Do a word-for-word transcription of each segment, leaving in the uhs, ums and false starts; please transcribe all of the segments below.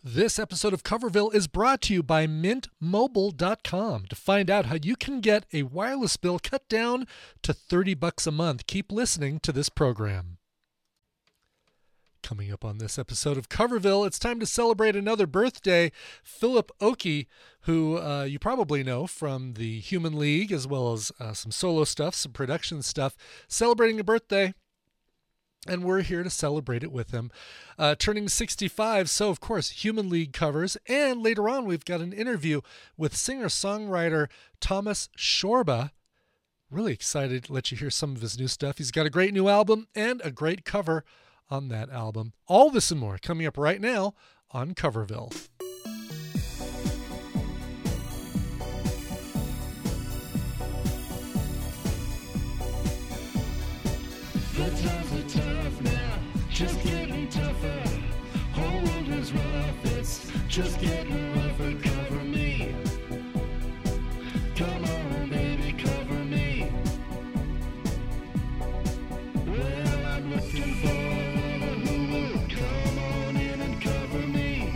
This episode of Coverville is brought to you by mint mobile dot com. To find out how you can get a wireless bill cut down to thirty bucks a month, keep listening to this program. Coming up on this episode of Coverville, it's time to celebrate another birthday. Philip Oakey, who uh, you probably know from the Human League, as well as uh, some solo stuff, some production stuff, celebrating a birthday. And we're here to celebrate it with him. Uh, turning sixty-five, so of course, Human League covers. And later on, we've got an interview with singer-songwriter Thomas Shorba. Really excited to let you hear some of his new stuff. He's got a great new album and a great cover on that album. All this and more coming up right now on Coverville. The times are tough now, just getting tougher. Whole world is rough, it's just getting rougher. Cover me. Come on, baby, cover me. Well, I'm looking for who will come on in and cover me.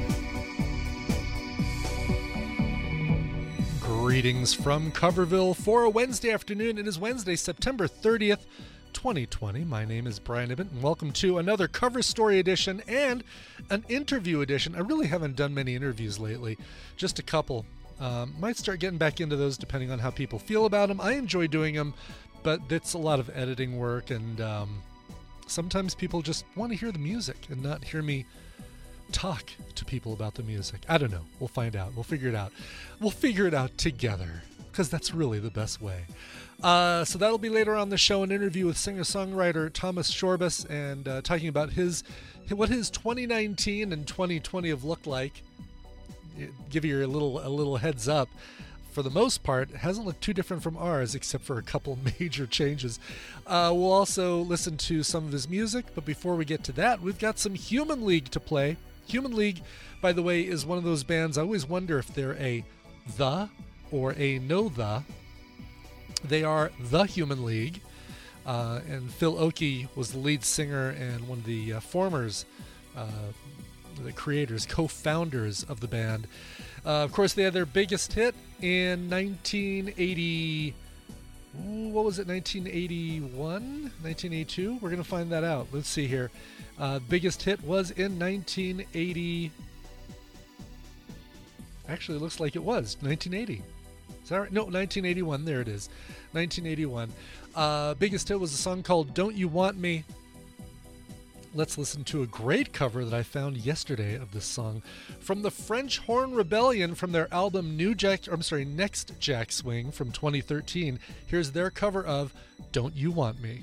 Greetings from Coverville for a Wednesday afternoon. It is Wednesday, September thirtieth, twenty twenty. My name is Brian Ibbott, and welcome to another cover story edition and an interview edition. I really haven't done many interviews lately, just a couple. Um, might start getting back into those depending on how people feel about them. I enjoy doing them, but it's a lot of editing work, and um, sometimes people just want to hear the music and not hear me talk to people about the music. I don't know. We'll find out. We'll figure it out. We'll figure it out together, because that's really the best way. Uh, so that'll be later on the show, an interview with singer-songwriter Thomas Shorba, and uh, talking about his what his twenty nineteen and twenty twenty have looked like. Give you a little a little heads up. For the most part, it hasn't looked too different from ours, except for a couple major changes. Uh, we'll also listen to some of his music, but before we get to that, we've got some Human League to play. Human League, by the way, is one of those bands I always wonder if they're a the or a no the. They are the Human League, uh, and Phil Oakey was the lead singer and one of the uh, formers, uh, the creators, co-founders of the band. Uh, of course, they had their biggest hit in nineteen eighty. Ooh, what was it? nineteen eighty-one? nineteen eighty-two? We're going to find that out. Let's see here. Uh, biggest hit was in nineteen eighty. Actually, it looks like it was nineteen eighty. Is that right? No, nineteen eighty-one. There it is. nineteen eighty-one. Uh, biggest hit was a song called Don't You Want Me? Let's listen to a great cover that I found yesterday of this song from the French Horn Rebellion from their album New Jack, or I'm sorry, Next Jack Swing from twenty thirteen. Here's their cover of Don't You Want Me?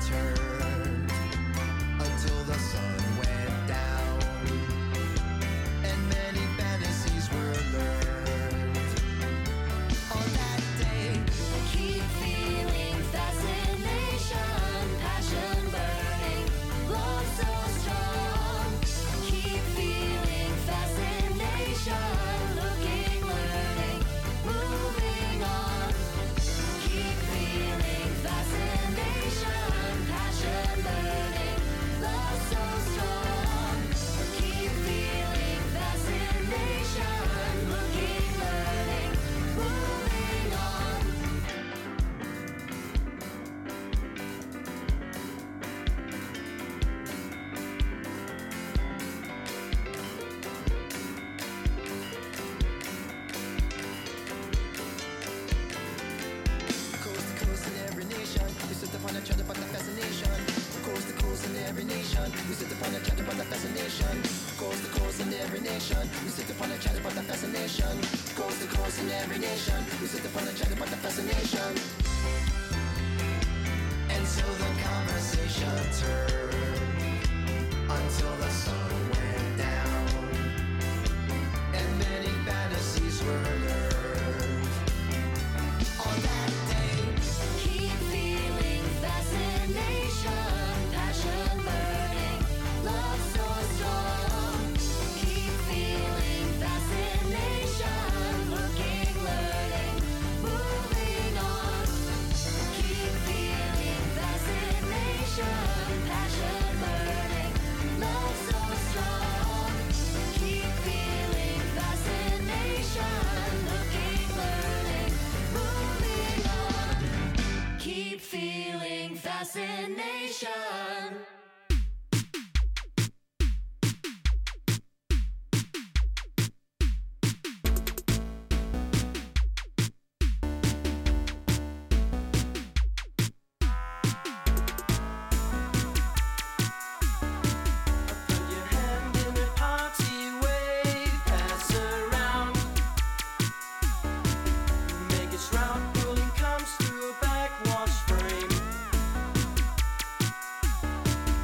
turned until the sun went down, and many fantasies were learned. On that day, Keep feeling fascination, passion burning, love so strong. Keep feeling fascination, looking, learning, moving on. Keep feeling fascination, passion burning, love so strong. Keep feeling fascination, looking, learning, moving on. coast to coast in every nation, we sit upon a chat about the fascination. Coast to coast in every nation, we sit upon a chat about the fascination. Coast to coast in every nation, we sit upon a chat about the fascination. Coast to coast in every nation, we sit upon a chat about the fascination. And so the conversation turned until the sun went down, and many fantasies were learned. On that day, Keep feeling fascination, passion burning, love so strong. Keep feeling fascination, looking, learning, moving on. Keep feeling fascination, passion burning, love so strong. Keep feeling fascination, looking, learning, moving on. Keep feeling fascination. Put your hand in a party wave, pass around. Make it round, rolling comes through a backwash frame.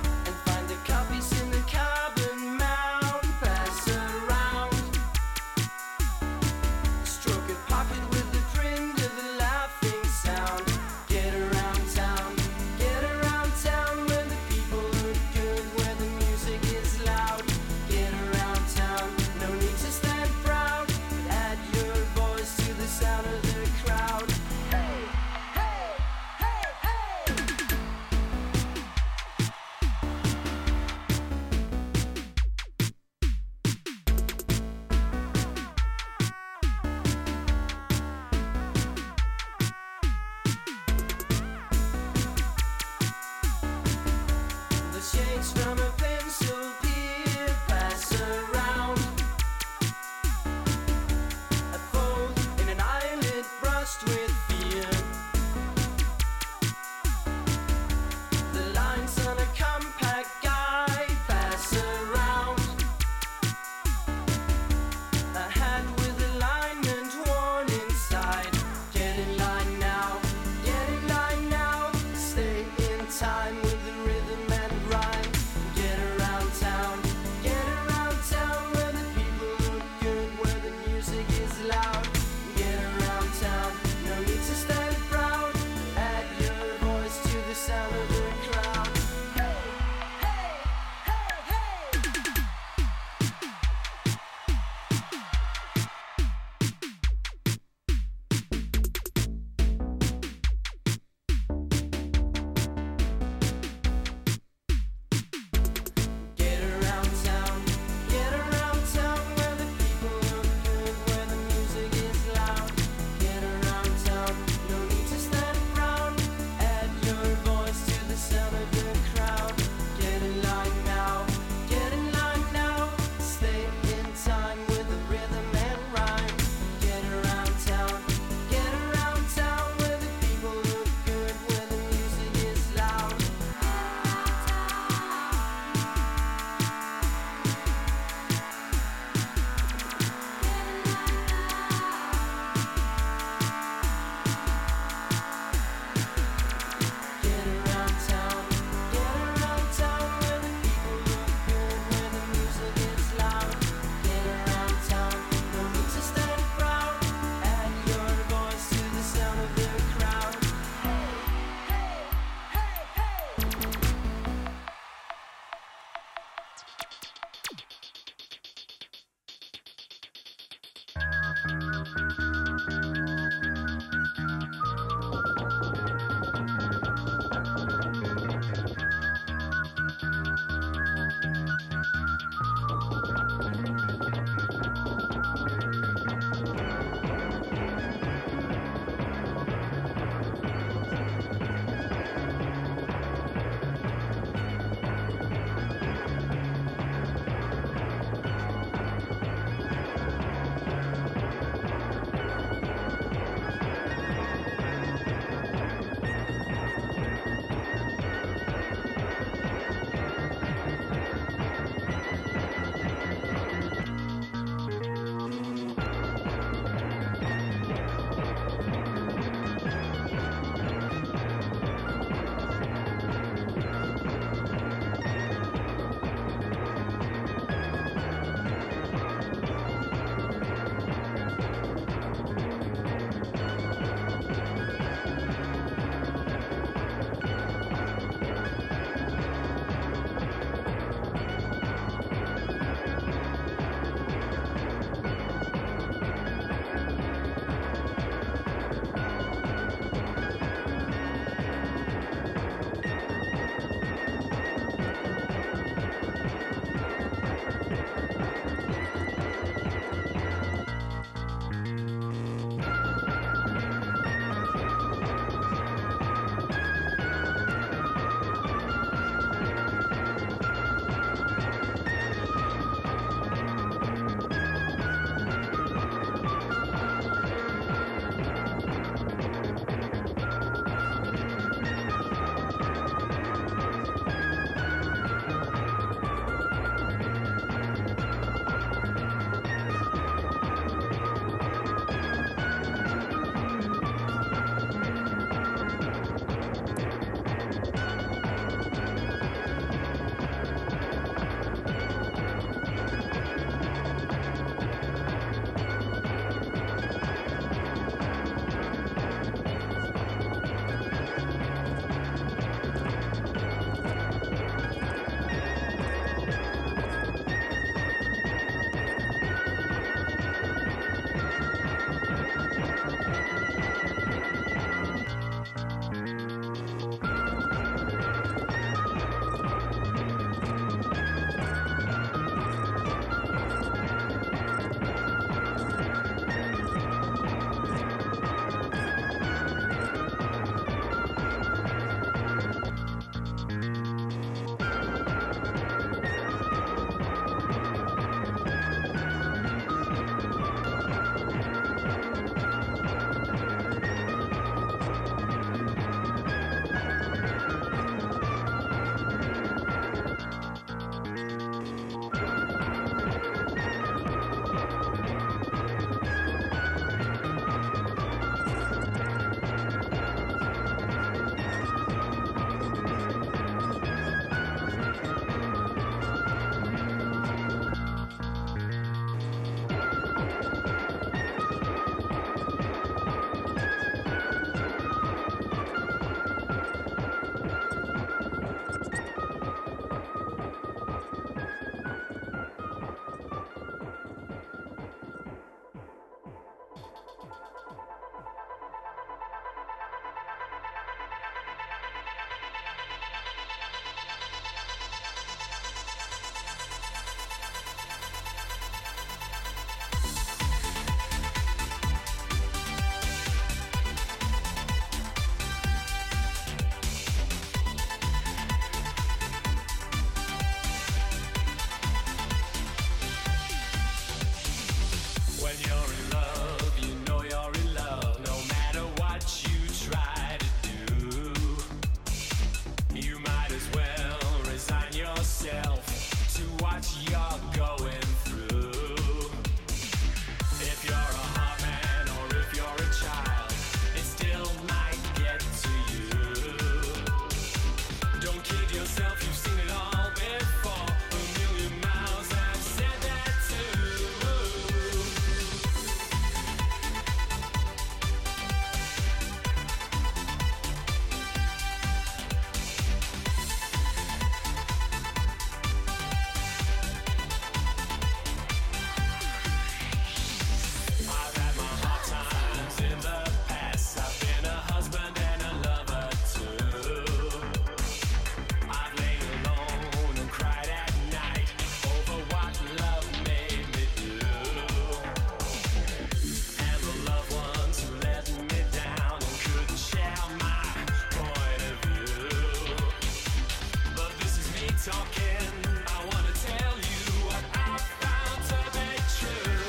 talking. I wanna tell you what I found to be true.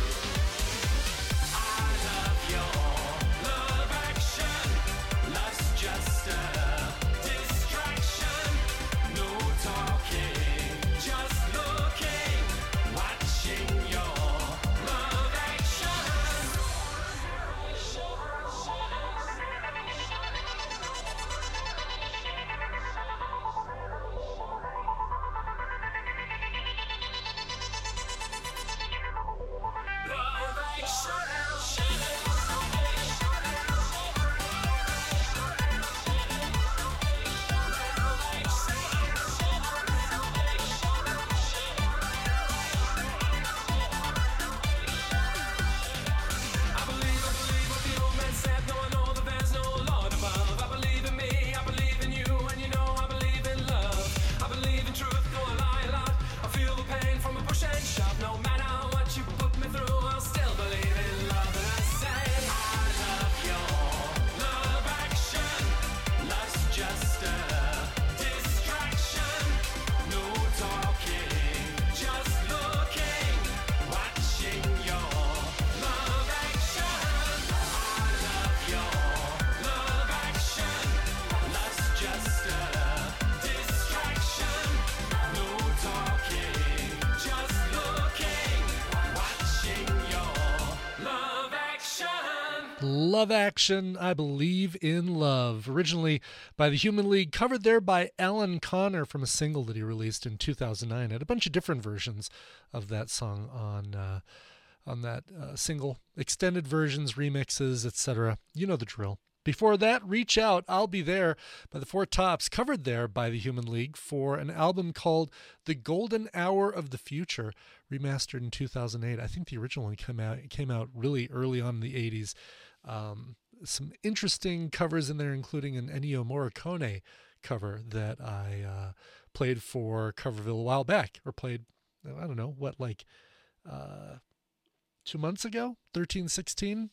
I love your love action. Love's just a distraction. No talking, just looking, watching your love action. Love I believe, I believe what the old man said. No, I know that there's no Lord above. I believe in me, I believe in you, and you know I believe in love. I believe in truth, though I lie a lot. I feel the pain from a push and shove. No matter what you put me through, I'll still believe in love. And I say, I love your love action. Love's just a distraction. No talking, just looking, watching your love action. I love your love action. Love's just a distraction. No talking, just looking, watching your love action. Love Action, I Believe in Love. Originally by the Human League, covered there by Alan Connor from a single that he released in two thousand nine. Had a bunch of different versions of that song on uh, on that uh, single. Extended versions, remixes, et cetera. You know the drill. Before that, Reach Out, I'll Be There by the Four Tops, covered there by the Human League for an album called The Golden Hour of the Future, remastered in two thousand eight. I think the original one came out, came out really early on in the eighties. Um, some interesting covers in there, including an Ennio Morricone cover that I uh, played for Coverville a while back, or played, I don't know, what, like uh, two months ago, thirteen, sixteen?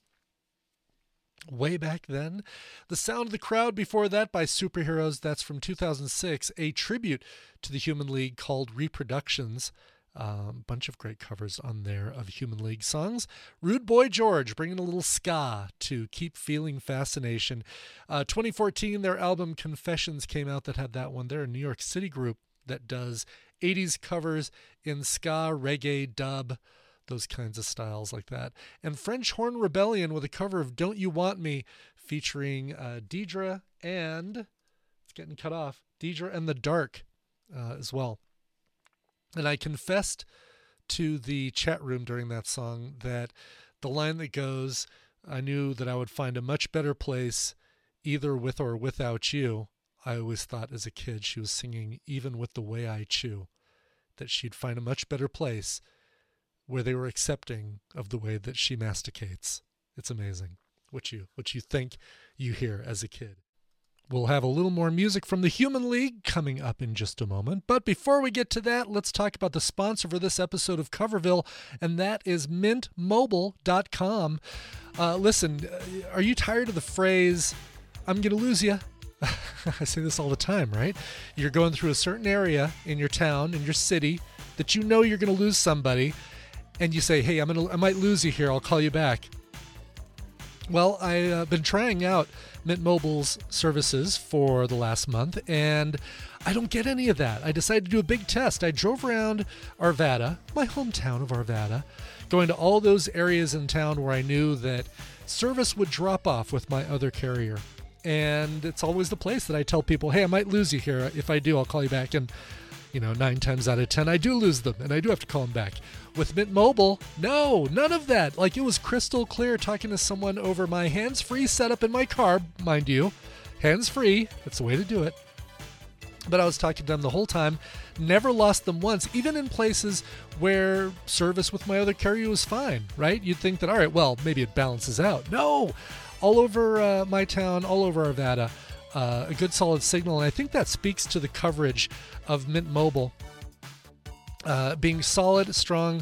Way back then. The Sound of the Crowd before that by Superheroes, that's from two thousand six, a tribute to the Human League called Reproductions. A um, bunch of great covers on there of Human League songs. Rude Boy George bringing a little ska to Keep Feeling Fascination. Uh, twenty fourteen, their album Confessions came out that had that one. They're a New York City group that does eighties covers in ska, reggae, dub, those kinds of styles like that. And French Horn Rebellion with a cover of Don't You Want Me featuring uh, Deidre and, it's getting cut off, Deidre and the Dark uh, as well. And I confessed to the chat room during that song that the line that goes, I knew that I would find a much better place either with or without you. I always thought as a kid she was singing Even With the Way I Chew, that she'd find a much better place where they were accepting of the way that she masticates. It's amazing what you what you think you hear as a kid. We'll have a little more music from the Human League coming up in just a moment. But before we get to that, let's talk about the sponsor for this episode of Coverville, and that is mint mobile dot com. Uh, listen, are you tired of the phrase, I'm going to lose you? I say this all the time, right? You're going through a certain area in your town, in your city, that you know you're going to lose somebody, and you say, hey, I'm gonna, I might lose you here. I'll call you back. Well, I've uh, been trying out Mint Mobile's services for the last month, and I don't get any of that. I decided to do a big test. I drove around Arvada, my hometown of Arvada, going to all those areas in town where I knew that service would drop off with my other carrier. And it's always the place that I tell people, hey, I might lose you here. If I do, I'll call you back. And, you know, nine times out of ten, I do lose them, and I do have to call them back. With Mint Mobile, no, none of that. Like, it was crystal clear talking to someone over my hands-free setup in my car, mind you. Hands-free, that's the way to do it. But I was talking to them the whole time, never lost them once, even in places where service with my other carrier was fine, right? You'd think that, all right, well, maybe it balances out. No, all over uh, my town, all over Arvada, uh, a good solid signal. And I think that speaks to the coverage of Mint Mobile. Uh, being solid, strong,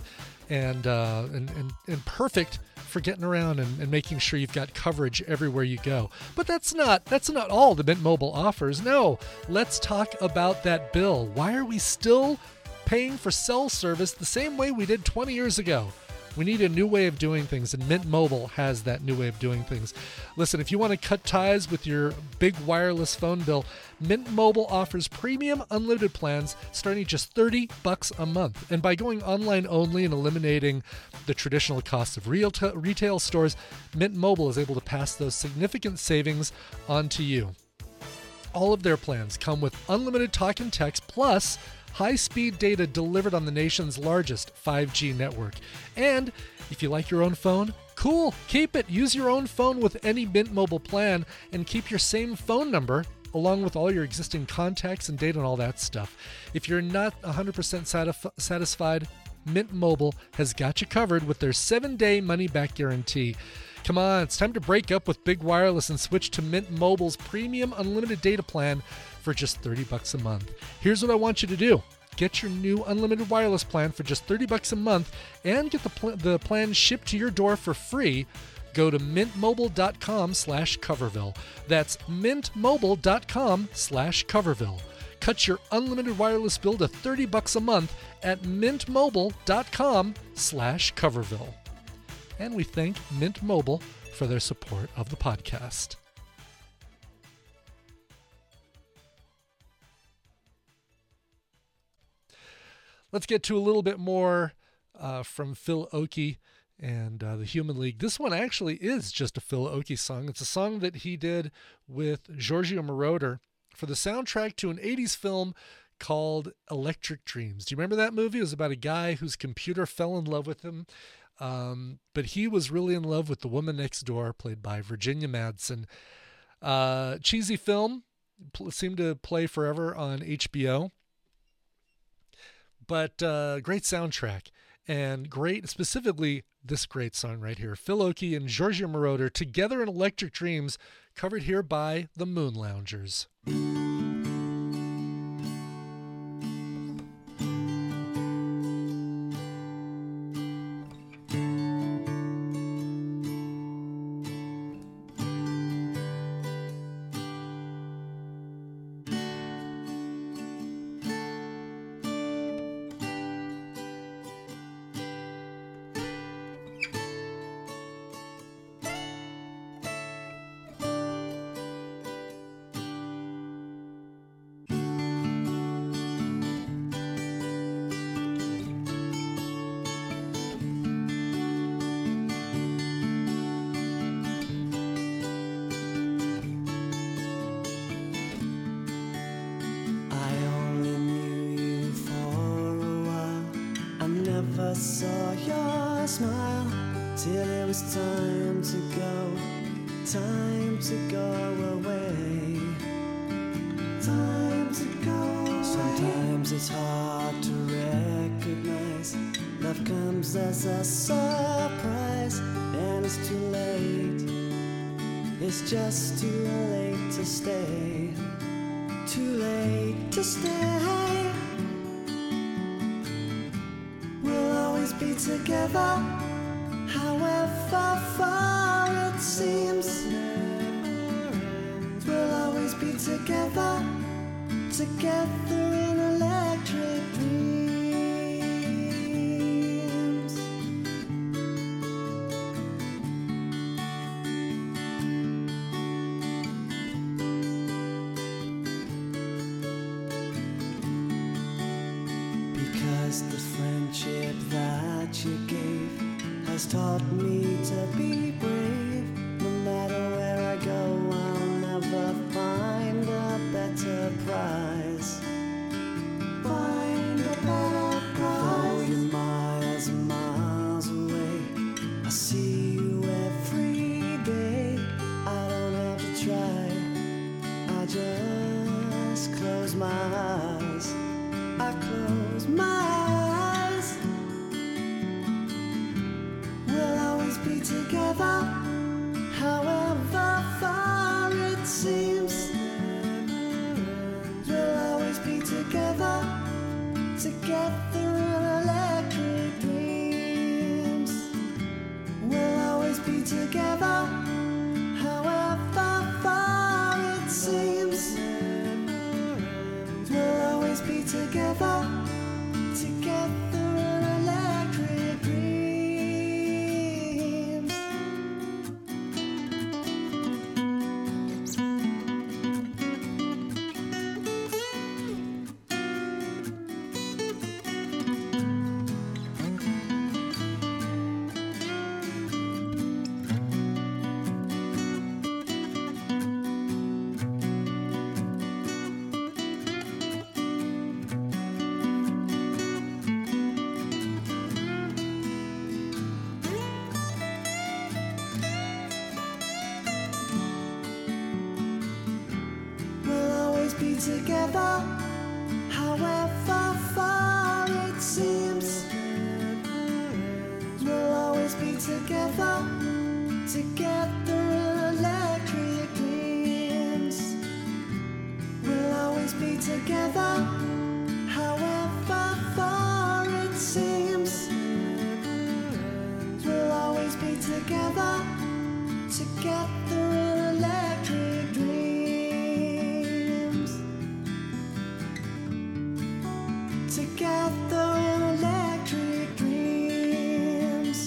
and, uh, and, and, and perfect for getting around and, and making sure you've got coverage everywhere you go. But that's not that's not all the Mint Mobile offers. No, let's talk about that bill. Why are we still paying for cell service the same way we did twenty years ago? We need a new way of doing things, and Mint Mobile has that new way of doing things. Listen, if you want to cut ties with your big wireless phone bill, Mint Mobile offers premium unlimited plans starting at just thirty bucks a month. And by going online only and eliminating the traditional costs of real t- retail stores, Mint Mobile is able to pass those significant savings on to you. All of their plans come with unlimited talk and text plus high-speed data delivered on the nation's largest five G network. And if you like your own phone, cool, keep it. Use your own phone with any Mint Mobile plan and keep your same phone number along with all your existing contacts and data and all that stuff. If you're not one hundred percent satisf- satisfied, Mint Mobile has got you covered with their seven-day money-back guarantee. Come on, it's time to break up with Big Wireless and switch to Mint Mobile's premium unlimited data plan for just thirty bucks a month. Here's what I want you to do. Get your new unlimited wireless plan for just thirty bucks a month and get the, pl- the plan shipped to your door for free. Go to mintmobile.com slash Coverville. That's mintmobile.com slash Coverville. Cut your unlimited wireless bill to thirty bucks a month at mintmobile.com slash Coverville. And we thank Mint Mobile for their support of the podcast. Let's get to a little bit more uh, from Phil Oakey and uh, the Human League. This one actually is just a Phil Oakey song. It's a song that he did with Giorgio Moroder for the soundtrack to an eighties film called Electric Dreams. Do you remember that movie? It was about a guy whose computer fell in love with him, um, but he was really in love with the woman next door, played by Virginia Madsen. Uh, cheesy film, pl- seemed to play forever on H B O. But uh, great soundtrack, and great, specifically this great song right here. Phil Oakey and Giorgio Moroder together in Electric Dreams, covered here by the Moon Loungers. I only knew you for a while. I never saw your smile till it was time to go, time to go away, time to go away. Sometimes it's hard to recognize love comes as a surprise, and it's too late. It's just too late to stay. Too late to stay. We'll always be together, however far it seems. We'll always be together, together in electric dreams. Because the friendship that you gave has taught me to be brave. No matter where I go, I'll never find a better prize. Find a better prize. Though you're miles and miles away, I see you every day. I don't have to try, I just close my eyes. I close my eyes. We'll always be together, however far it seems. We'll always be together, together in electric dreams. be together, together in electric dreams. We'll always be together, however far it seems. We'll always be together, together in electric dreams. We'll always be together, however far it seems. We'll always be together, together in electric dreams. Together in electric dreams.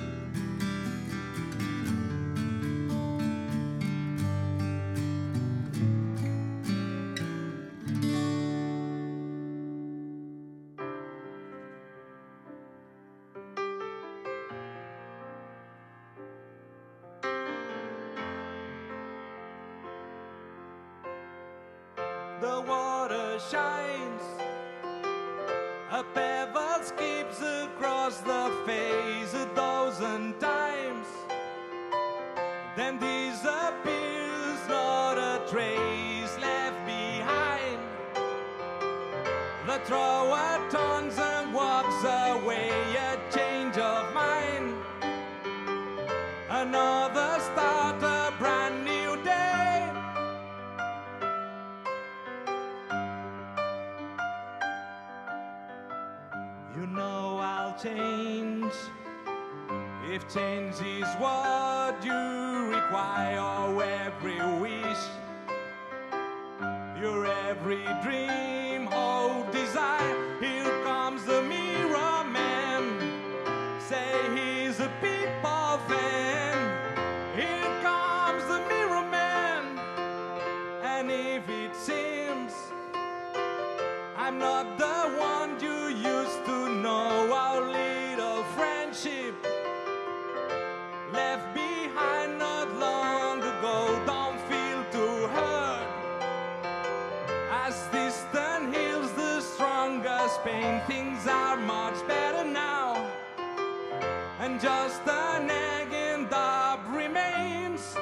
The water shines, a pebble skips across the face a dozen times, then disappears, not a trace left behind. The thrower turns and walks away, a change of mind. Another start, a brand new day. You know I'll change if change is what you require. Every wish, your every dream, hope, desire. Here comes the mirror man. Say he's a people fan. Here comes the mirror man. And if it seems I'm not the one you used to know, our little friendship left behind not long ago. Don't feel too hurt, as distance heals the strongest pain. Things are much better now, and just a nagging doubt remains.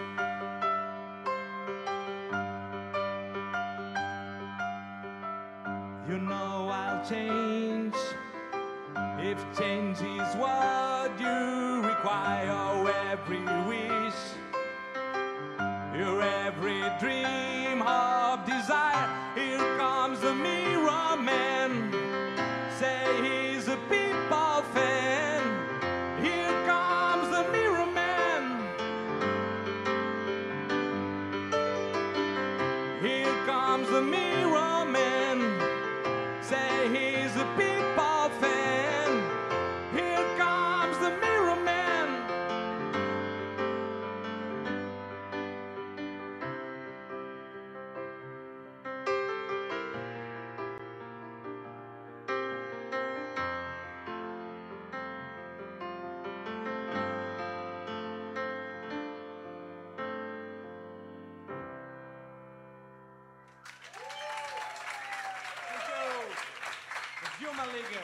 You know I'll change if change is what you require. Every wish, your every dream, hope, desire. Here comes the mirror man. Say he's a people fan. Here comes the mirror man. Here comes the mirror man. Say he's a people fan. Here comes the mirror man. Thank you. Thank you, Maliga.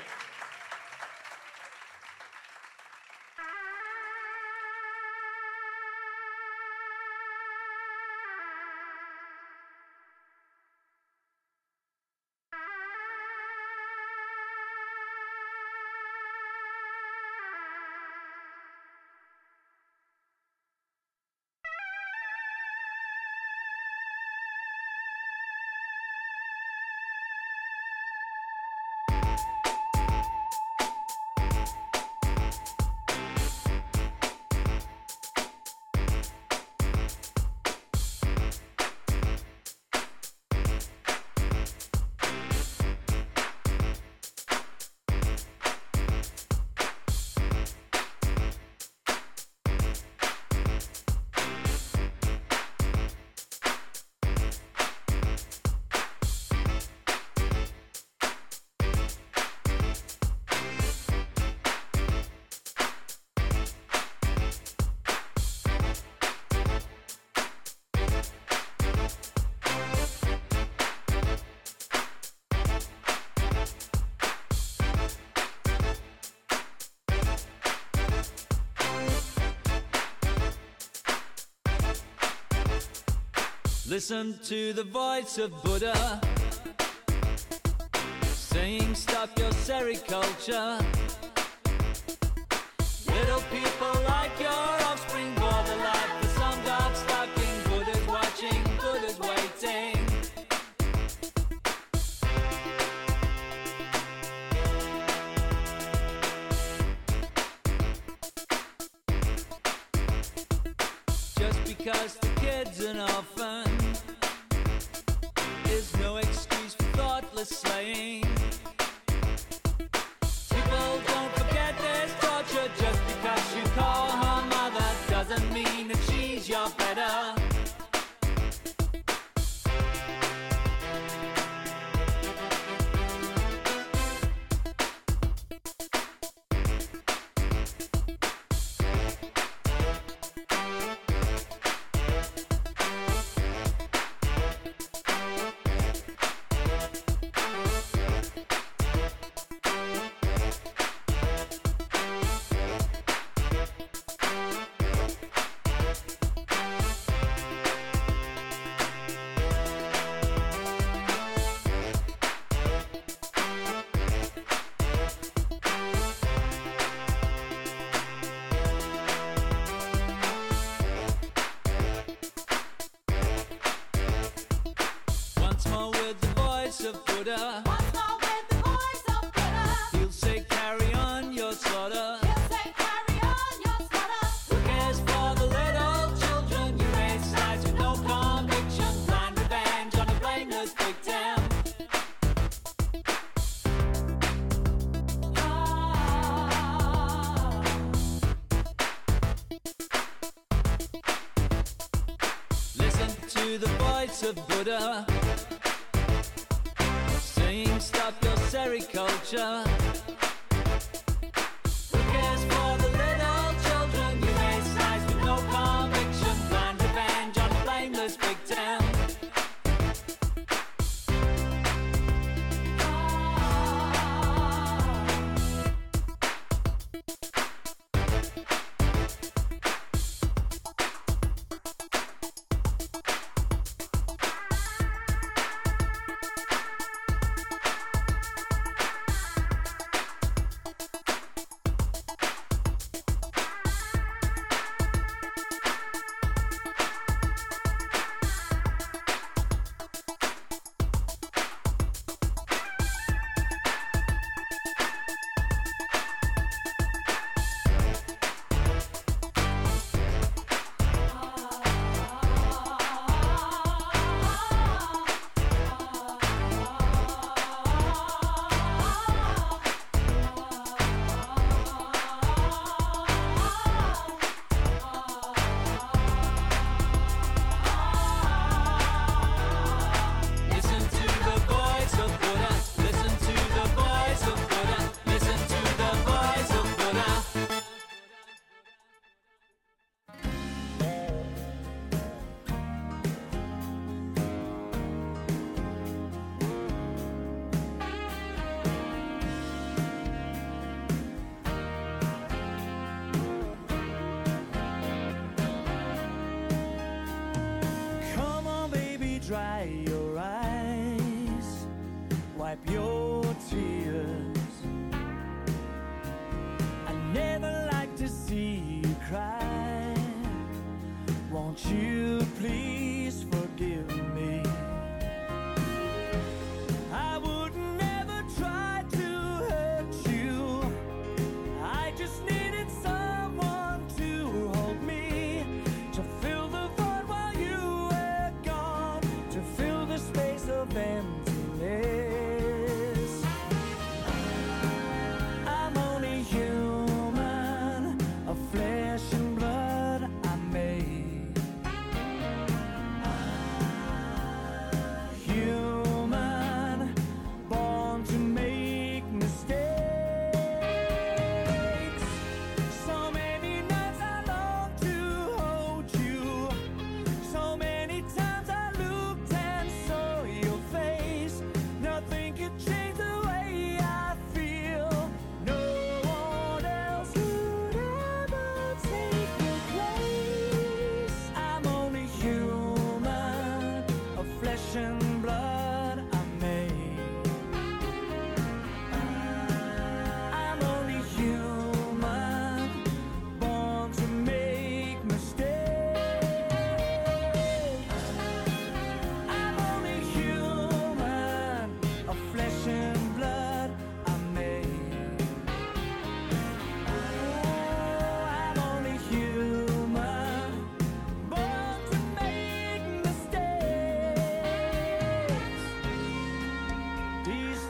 Listen to the voice of Buddha saying stop your sericulture. Little people like your offspring bore the life for some dog stalking. Buddha's watching, Buddha's waiting. Just because the kid's an orphan is no excuse for thoughtless slaying. People don't forget there's torture. Just because you call her mother doesn't mean that she's your better. Once more with the voice of Buddha. Once more with the voice of Buddha. He'll say carry on your slaughter. He'll say carry on your slaughter. Who cares for the little children? You raise sides with no conviction. Blind revenge on a blameless victim. Listen to the voice of Buddha saying stop your sericulture. Who cares for the little children? You raise sides with no conviction. Blind revenge on a blameless victim. Listen to the voice of Buddha. Listen to the voice of Buddha. Listen to the voice of Buddha. Come on, baby, dry your eyes, wipe your tears. I never like to see you cry. Won't you please forgive me? I would never try to hurt you. I just needed someone to hold me, to fill the void while you were gone, to fill the space of emptiness.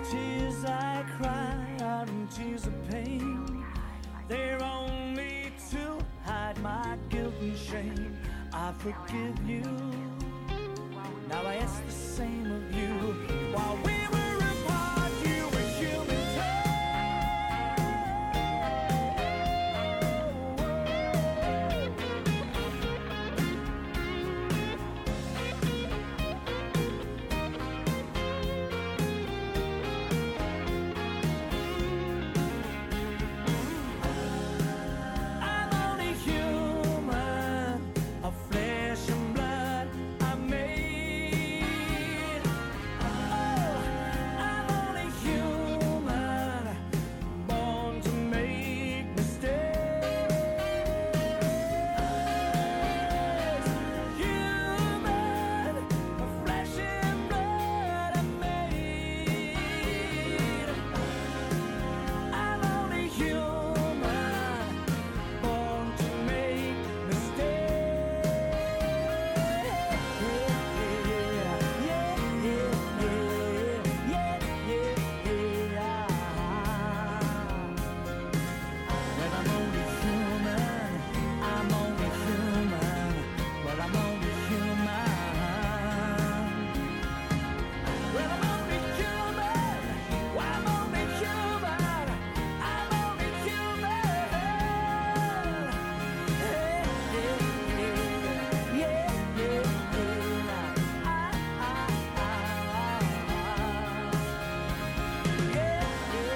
tears I cry are tears of pain. They're only to hide my guilt and shame. I forgive you. Now I ask the same of you. While we were apart, you were human I'm only human, of flesh and blood I'm made. Oh, I'm only human, born to make mistakes. Human, of flesh and blood I'm made. I'm only human, born to make mistakes. Yeah, yeah, yeah, yeah, yeah, yeah. Well, I'm only human. I'm only human. Well, I'm only human. Well, I'm only human. Well, I'm only human. I'm only human. Hey, yeah, yeah, yeah, yeah. I, I, I, yeah, yeah.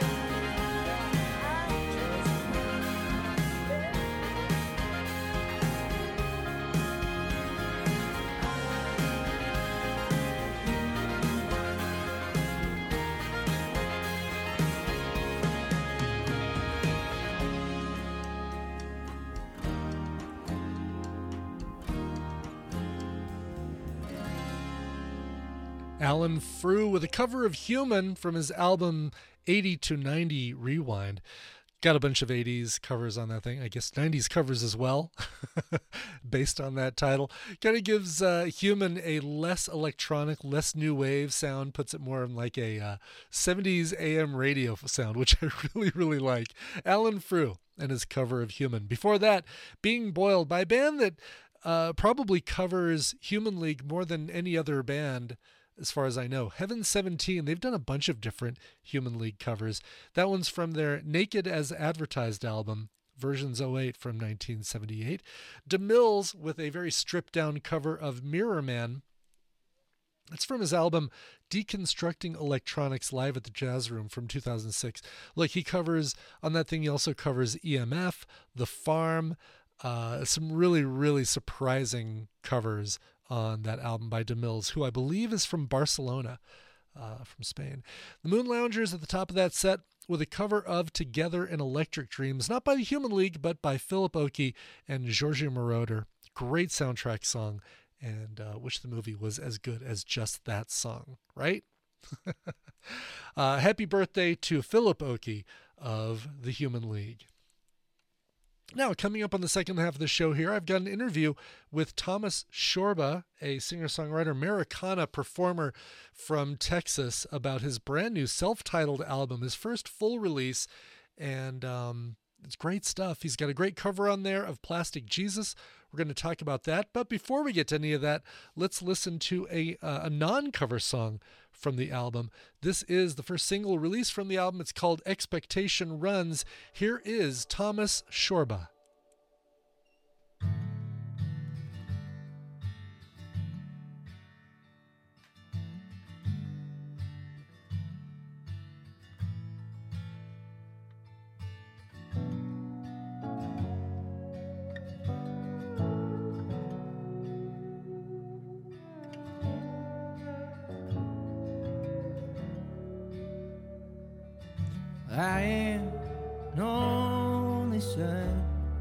Alan Frew with a cover of Human from his album eighty to ninety Rewind. Got a bunch of eighties covers on that thing. I guess nineties covers as well, based on that title. Kind of gives uh, Human a less electronic, less new wave sound, puts it more in like a uh, seventies A M radio sound, which I really, really like. Alan Frew and his cover of Human. Before that, Being Boiled by a band that uh, probably covers Human League more than any other band, as far as I know. Heaven seventeen, they've done a bunch of different Human League covers. That one's from their Naked as Advertised album, versions oh eight from nineteen seventy-eight. DeMills with a very stripped down cover of Mirror Man. That's from his album Deconstructing Electronics Live at the Jazz Room from two thousand six. Look, he covers, on that thing he also covers E M F, The Farm, uh, some really, really surprising covers on that album by DeMills, who I believe is from Barcelona, uh, from Spain. The Moon Loungers at the top of that set with a cover of Together in Electric Dreams, not by the Human League, but by Philip Oakey and Giorgio Moroder. Great soundtrack song, and uh, wish the movie was as good as just that song, right? uh, happy birthday to Philip Oakey of the Human League. Now, coming up on the second half of the show here, I've got an interview with Thomas Shorba, a singer-songwriter, Americana performer from Texas, about his brand new self-titled album, his first full release, and um, it's great stuff. He's got a great cover on there of Plastic Jesus. We're going to talk about that. But before we get to any of that, let's listen to a, uh, a non-cover song from the album. This is the first single released from the album. It's called Expectation Runs. Here is Thomas Shorba. I am an only son.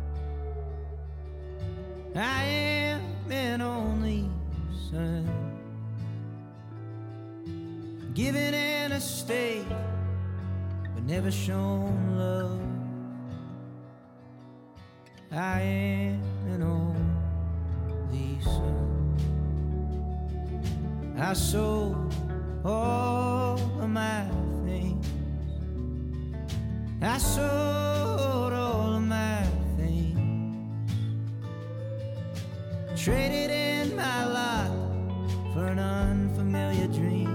I am an only son, given in a state but never shown love. I am an only son. I sold all of my things I sold all of my things, traded in my lot for an unfamiliar dream.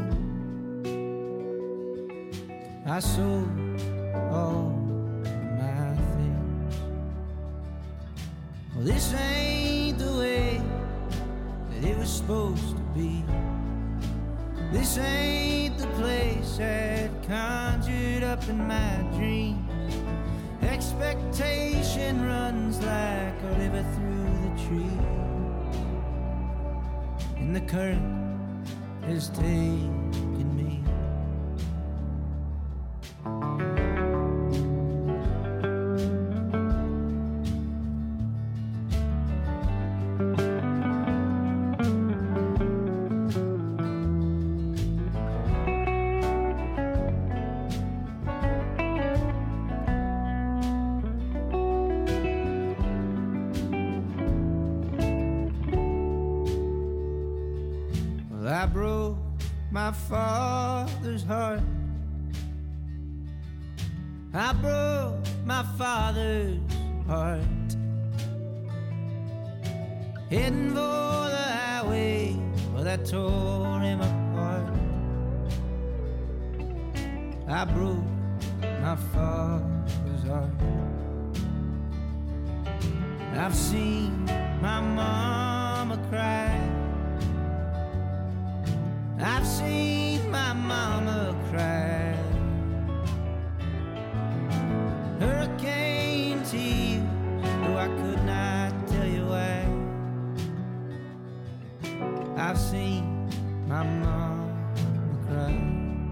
I sold all of my things. Well, this ain't the way that it was supposed to be. This ain't the place that conjured up in my dreams. Expectation runs like a river through the tree, and the current is taking me. Well, I broke my father's heart. I broke my father's heart, heading for the highway, well, that tore him apart. I broke my father's heart. I've seen my mama cry. I've seen my mama cry. Hurricane tears, though I could not tell you why. I've seen my mama cry.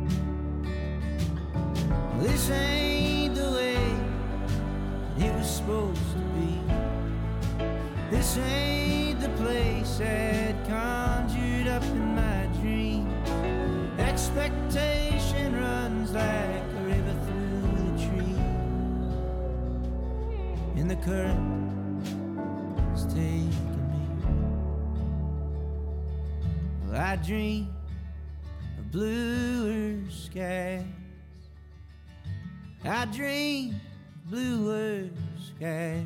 This ain't the way it was supposed to be. This ain't the place that conjured up in my dreams. Expectation runs like a river through the tree, and the current is taking me. Well, I dream of bluer skies. I dream of bluer skies.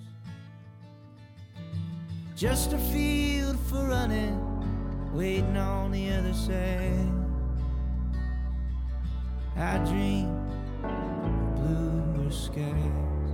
Just a field for running, waiting on the other side. I dream of bluer skies.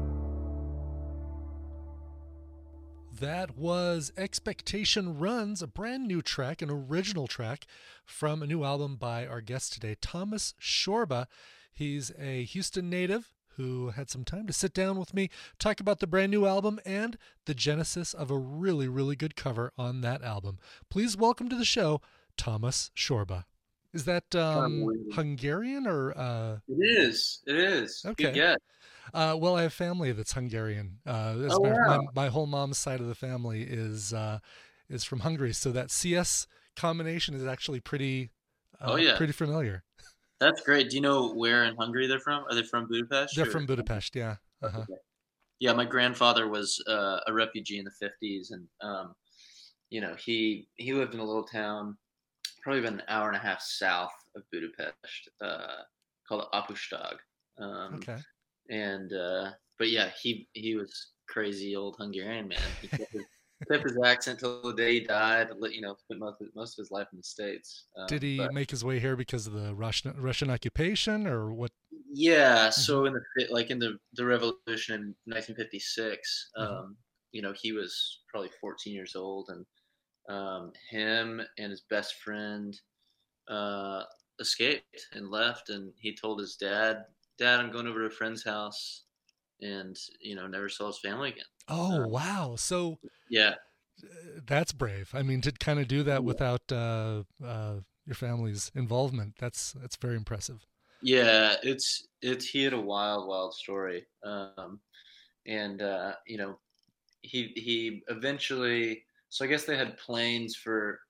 That was Expectation Runs, a brand new track, an original track from a new album by our guest today, Thomas Shorba. He's a Houston native who had some time to sit down with me, talk about the brand new album and the genesis of a really, really good cover on that album. Please welcome to the show, Thomas Shorba. Is that um, Hungarian or? Uh... It is. It is. Okay. Good guess. Uh, well, I have family that's Hungarian. Uh, as Oh, my, my, wow. my whole mom's side of the family is uh, is from Hungary, so that C S combination is actually pretty. Uh, Oh, yeah. Pretty familiar. That's great. Do you know where in Hungary they're from? Are they from Budapest? They're or- from Budapest, yeah. Uh-huh. Okay. Yeah, my grandfather was uh, a refugee in the fifties, and um, you know he he lived in a little town, probably about an hour and a half south of Budapest, uh, called Apustag. Um, Okay. And uh, but yeah, he he was crazy old Hungarian man. He kept his, kept his accent till the day he died. li- You know, spent most of, most of his life in the States. Um, Did he but- make his way here because of the Russian Russian occupation, or what? Yeah, Mm-hmm. so in the fi- like in the the revolution in nineteen fifty-six, um, Mhm. you know, he was probably fourteen years old, and um, him and his best friend uh, escaped and left, and he told his dad, "Dad, I'm going over to a friend's house," and you know, never saw his family again. Oh, Um, wow! So Yeah, uh, that's brave. I mean, to kind of do that without uh, uh, your family's involvement, that's that's very impressive. yeah, it's it's he had a wild, wild story, um, and uh, you know, he he eventually. So I guess they had planes for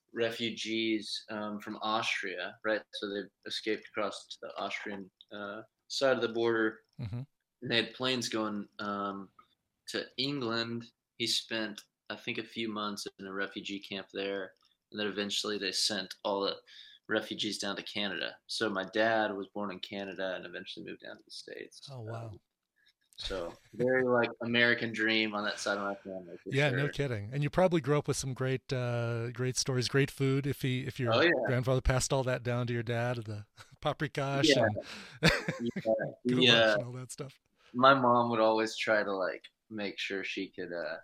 refugees um, from Austria, right? So they escaped across to the Austrian uh, side of the border, Mhm. and they had planes going um, to England. He spent, I think, a few months in a refugee camp there, and then eventually they sent all the refugees down to Canada. So my dad was born in Canada and eventually moved down to the States. Oh wow. Um, so very like American dream on that side of my family. For Yeah, sure. no kidding. And you probably grew up with some great, uh, great stories, great food. If he, if your Oh, yeah. grandfather passed all that down to your dad, the paprikash Yeah. and Yeah. goulash Yeah. and all that stuff. My mom would always try to like make sure she could uh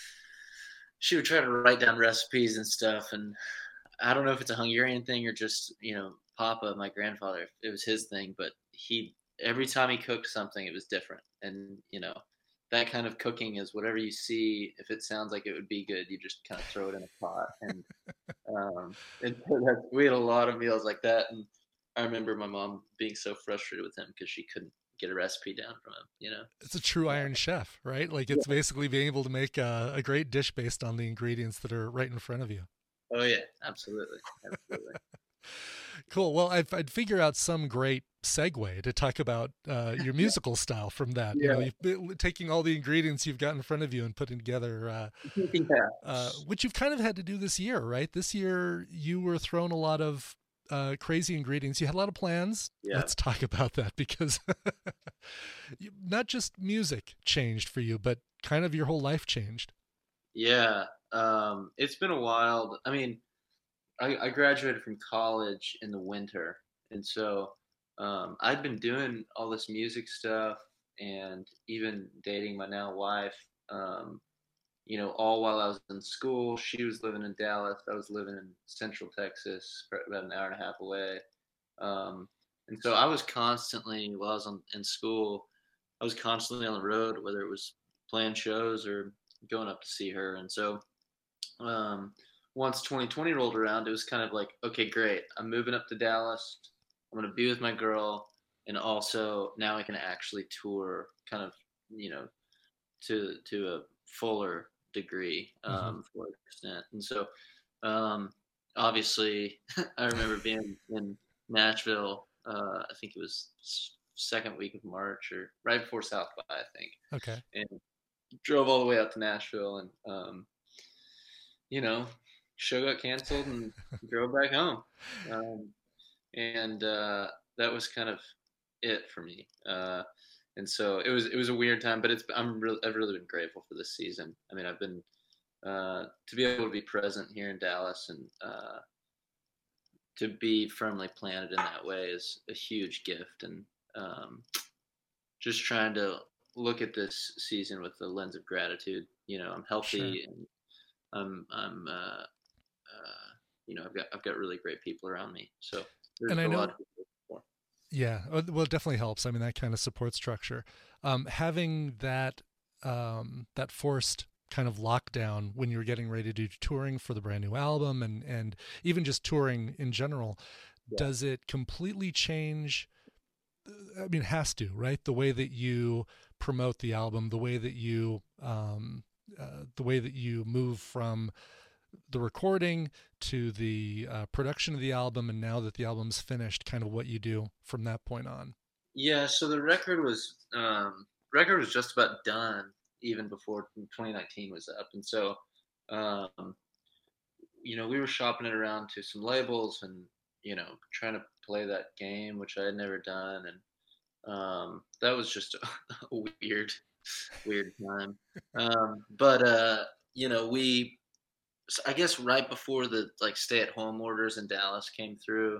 she would try to write down recipes and stuff, and I don't know if it's a Hungarian thing or just, you know, Papa, my grandfather, it was his thing, but he every time he cooked something it was different. And you know, that kind of cooking is whatever you see, if it sounds like it would be good, you just kind of throw it in a pot. And um and so that, we had a lot of meals like that. And I remember my mom being so frustrated with him because she couldn't get a recipe down from him, you know. It's a true Iron Chef, right? Like it's basically being able to make a, a great dish based on the ingredients that are right in front of you. Oh yeah, absolutely, absolutely. Cool. Well, I'd, I'd figure out some great segue to talk about uh, your musical style from that. You know, Yeah. you've been taking all the ingredients you've got in front of you and putting together, uh, Yeah. uh, which you've kind of had to do this year, right? This year you were thrown a lot of uh, crazy ingredients. You had a lot of plans. Yeah. Let's talk about that because you, not just music changed for you, but kind of your whole life changed. Yeah, um, it's been a wild. I mean, I, I graduated from college in the winter, and so um, I'd been doing all this music stuff and even dating my now wife. Um, you know, all while I was in school. She was living in Dallas. I was living in Central Texas, about an hour and a half away. Um, and so I was constantly, while I was on, in school, I was constantly on the road, whether it was playing shows or going up to see her. And so um, once twenty twenty rolled around, it was kind of like, okay, great. I'm moving up to Dallas. I'm going to be with my girl. And also now I can actually tour kind of, you know, to, to a fuller degree, um, Mhm. for an extent. And so, um, obviously I remember being in Nashville, uh, I think it was s- second week of March or right before South by, I think, Okay. and drove all the way out to Nashville and, um, you know, show got canceled and drove back home. Um, and, uh, that was kind of it for me. Uh, and so it was, it was a weird time, but it's, I'm really, I've really been grateful for this season. I mean, I've been, uh, to be able to be present here in Dallas and, uh, to be firmly planted in that way is a huge gift. And, um, just trying to look at this season with the lens of gratitude. You know, I'm healthy and I'm, I'm, uh, uh, you know, I've got, I've got really great people around me. So there's And I a know- lot of people for. Yeah, uh, well, it definitely helps. I mean, that kind of support structure, um, having that um, that forced kind of lockdown when you were getting ready to do touring for the brand new album, and and even just touring in general, Yeah. does it completely change? I mean, it has to, right? The way that you promote the album, the way that you um, uh, the way that you move from the recording to the uh, production of the album, and now that the album's finished, kind of what you do from that point on. Yeah, so the record was um, record was just about done even before twenty nineteen was up, and so um, you know, we were shopping it around to some labels and, you know, trying to play that game, which I had never done, and um, that was just a, a weird, weird time. Um, but uh, you know, we, so I guess right before the like stay-at-home orders in Dallas came through.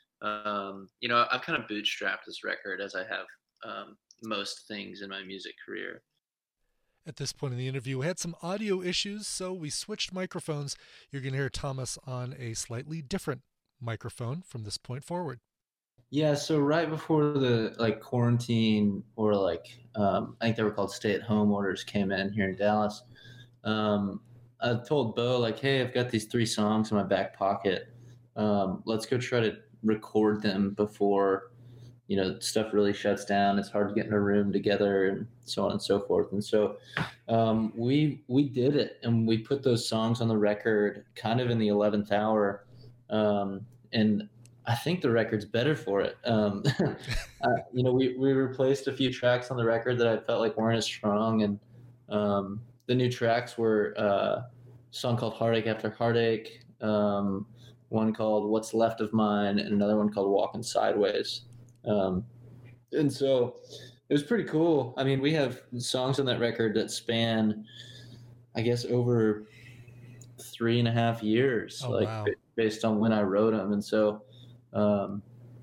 Um, you know, I've kind of bootstrapped this record as I have um, most things in my music career. At this point in the interview, we had some audio issues, so we switched microphones. You're going to hear Thomas on a slightly different microphone from this point forward. Yeah, so right before the like quarantine or like um, I think they were called stay-at-home orders came in here in Dallas, um, I told Bo like, hey, I've got these three songs in my back pocket. Um, let's go try to record them before, you know, stuff really shuts down. It's hard to get in a room together and so on and so forth. And so um, we we did it, and we put those songs on the record kind of in the eleventh hour, um, and I think the record's better for it. Um, uh, you know, we, we replaced a few tracks on the record that I felt like weren't as strong. And um, the new tracks were uh, a song called Heartache After Heartache, um, one called What's Left of Mine, and another one called Walking Sideways. Um, and so it was pretty cool. I mean, we have songs on that record that span, I guess, over three and a half years, Oh, like wow. ba- based on when I wrote them. And so, um,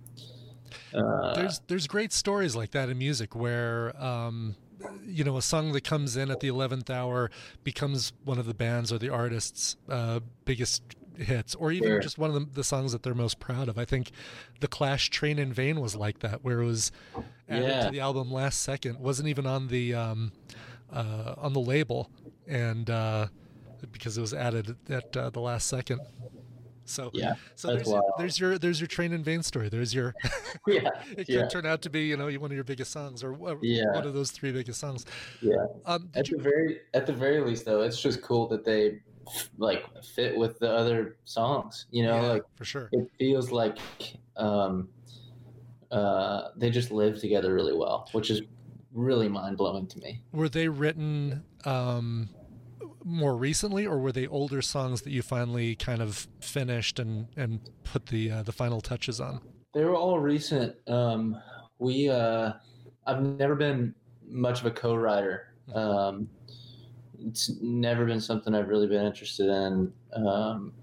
uh, There's there's great stories like that in music where um, you know, a song that comes in at the eleventh hour becomes one of the band's or the artist's uh, biggest hits, or even Sure. just one of the, the songs that they're most proud of. I think the Clash "Train in Vain" was like that, where it was added Yeah. to the album last second, wasn't even on the um, uh, on the label, and uh, because it was added at uh, the last second. So Yeah, so that's there's your, wild. there's your there's your Train in Vain story. There's your yeah, it could yeah, turn out to be, you know, one of your biggest songs, or one Yeah. one of those three biggest songs. yeah. Um, At did you? the very, at the very least, though, it's just cool that they like fit with the other songs. You know, Yeah, like for sure. it feels like um, uh, they just live together really well, which is really mind blowing to me. Were they written um, more recently, or were they older songs that you finally kind of finished and and put the uh, the final touches on? They were all recent. Um, we, uh, I've never been much of a co-writer. Um, it's never been something I've really been interested in. Um,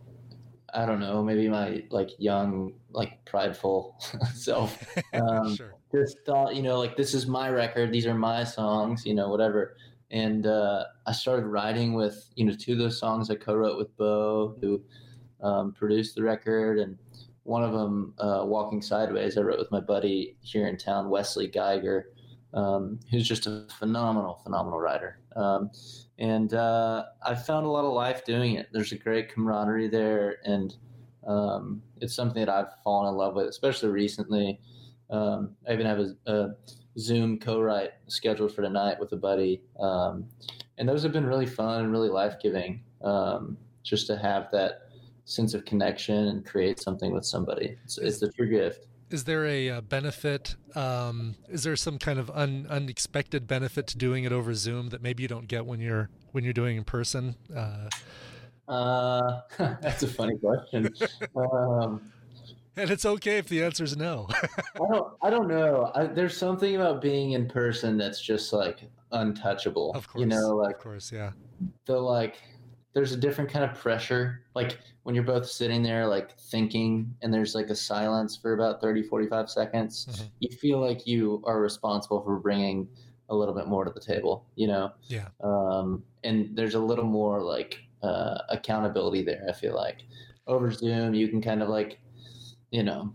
I don't know, maybe my like young, like prideful self um, Sure. just thought, you know, like this is my record, these are my songs, you know, whatever. And uh, I started writing with, you know, two of those songs I co-wrote with Bo, who um, produced the record, and one of them, uh, Walking Sideways, I wrote with my buddy here in town, Wesley Geiger, um, who's just a phenomenal, phenomenal writer. Um, and uh, I found a lot of life doing it. There's a great camaraderie there, and um, it's something that I've fallen in love with, especially recently. Um, I even have a, a Zoom co-write scheduled for tonight with a buddy, um, and those have been really fun and really life-giving, um, just to have that sense of connection and create something with somebody. It's, it's a true gift. Is there a, uh benefit? Um, is there some kind of un, unexpected benefit to doing it over Zoom that maybe you don't get when you're when you're doing in person? Uh, Uh, that's a funny question. um, and it's okay if the answer is no. I don't. I don't know. I, there's something about being in person that's just like untouchable. Of course, You know, like of course, yeah. the like. There's a different kind of pressure. Like when you're both sitting there, like thinking, and there's like a silence for about thirty, forty-five seconds. Mhm. You feel like you are responsible for bringing a little bit more to the table. You know. Yeah. Um, and there's a little more like uh, accountability there. I feel like over Zoom, you can kind of like, you know,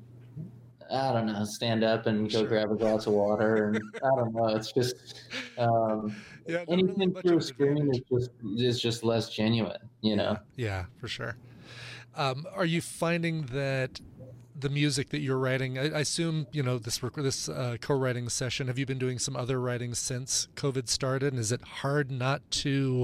I don't know, stand up and go Sure. grab a glass of water, and I don't know. It's just um, Yeah, not really anything much through of a an screen advantage. is just is just less genuine. You know. Yeah, for sure. Um, are you finding that the music that you're writing, I, I assume, you know, this rec- this uh, co-writing session, have you been doing some other writing since COVID started? And is it hard not to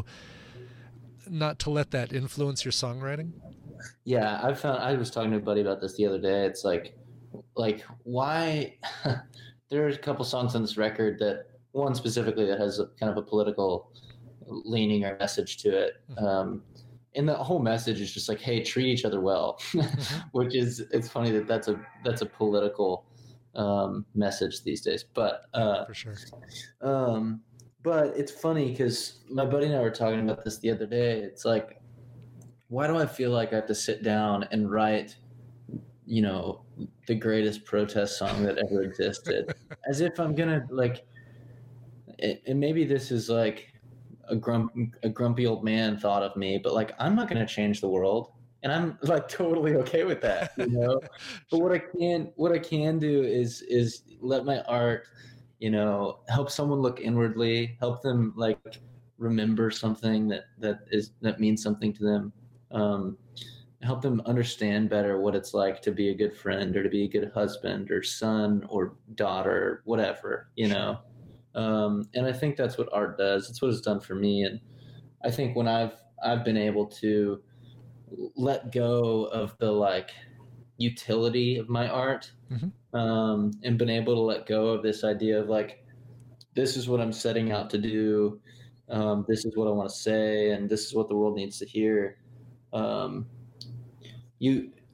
not to let that influence your songwriting? Yeah, I found I was talking to a buddy about this the other day. It's like, like why? There's a couple songs on this record that one specifically that has a, kind of a political leaning or message to it, um, and the whole message is just like, hey, treat each other well, which is it's funny that that's a that's a political um, message these days, but uh, For sure. um, but it's funny because my buddy and I were talking about this the other day. It's like, why do I feel like I have to sit down and write, you know, the greatest protest song that ever existed, as if I'm gonna like, it, and maybe this is like a grump, a grumpy old man thought of me, but like I'm not gonna change the world, and I'm like totally okay with that, you know. But what I can, what I can do is is let my art, you know, help someone look inwardly, help them like remember something that that is that means something to them, um, help them understand better what it's like to be a good friend or to be a good husband or son or daughter, whatever, you know. Um, and I think that's what art does. It's what it's done for me. And I think when I've I've been able to let go of the like utility of my art, Mhm. um, and been able to let go of this idea of like, this is what I'm setting out to do. Um, this is what I want to say, and this is what the world needs to hear. Um, you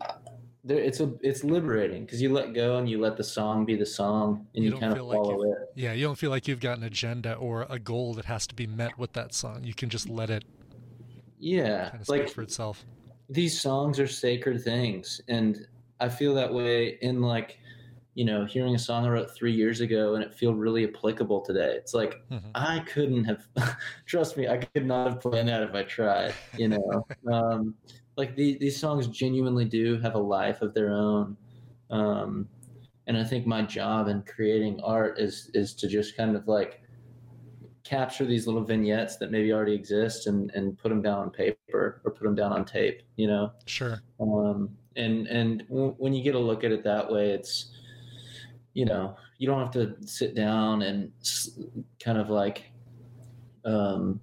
there, it's a it's liberating because you let go and you let the song be the song and You you, don't kind of feel like follow you've- it. Yeah, you don't feel like you've got an agenda or a goal that has to be met with that song. You can just let it Yeah, kind of speak like for itself. these songs are sacred things, and I feel that way in like, you know, hearing a song I wrote three years ago and it feel really applicable today. It's like Mhm. I couldn't have, trust me, I could not have planned that if I tried. You know, um, like these these songs genuinely do have a life of their own, um, and I think my job in creating art is is to just kind of like capture these little vignettes that maybe already exist and and put them down on paper or put them down on tape. You know. Sure. Um, and and w- when you get a look at it that way, it's, you know, you don't have to sit down and s- kind of like, um,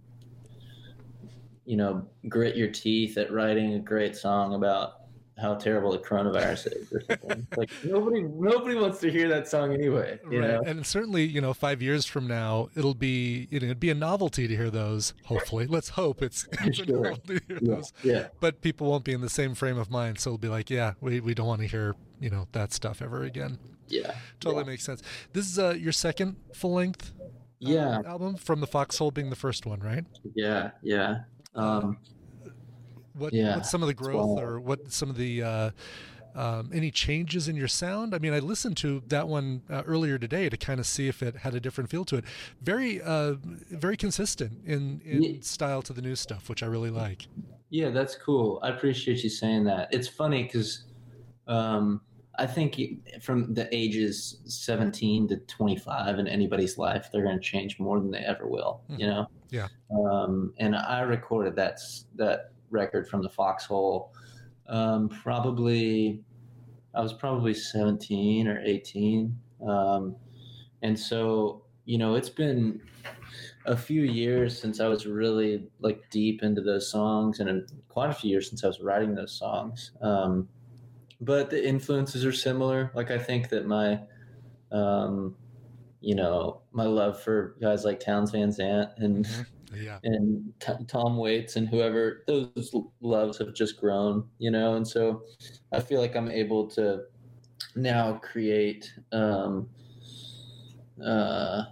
you know, grit your teeth at writing a great song about how terrible the coronavirus is or something. Like nobody nobody wants to hear that song anyway. You Right. know? And certainly, you know, five years from now, it'll be, you know, it'd be a novelty to hear those. Hopefully, let's hope it's, it's a Sure. novelty to hear Yeah. those. Yeah. But people won't be in the same frame of mind, so it'll be like, yeah, we, we don't want to hear, you know, that stuff ever again. Yeah. Totally Yeah. makes sense. This is uh, your second full length uh, Yeah. album from the Foxhole being the first one, right? Yeah. Yeah. Um, What Yeah, what's some of the it's growth wild. or what some of the uh, um, any changes in your sound? I mean, I listened to that one uh, earlier today to kind of see if it had a different feel to it. Very uh, very consistent in in Ye- style to the new stuff, which I really like. Yeah, that's cool. I appreciate you saying that. It's funny because um, I think it- from the ages seventeen to twenty-five in anybody's life, they're going to change more than they ever will, you know? Yeah. Um, and I recorded that, s- that record from the Foxhole um, probably, I was probably seventeen or eighteen. Um, and so, you know, it's been a few years since I was really like deep into those songs, and a- quite a few years since I was writing those songs. Um, but the influences are similar. Like I think that my, um, you know, my love for guys like Towns Van Zandt and Yeah. and T- Tom Waits and whoever, those loves have just grown, you know, and so I feel like I'm able to now create um, uh,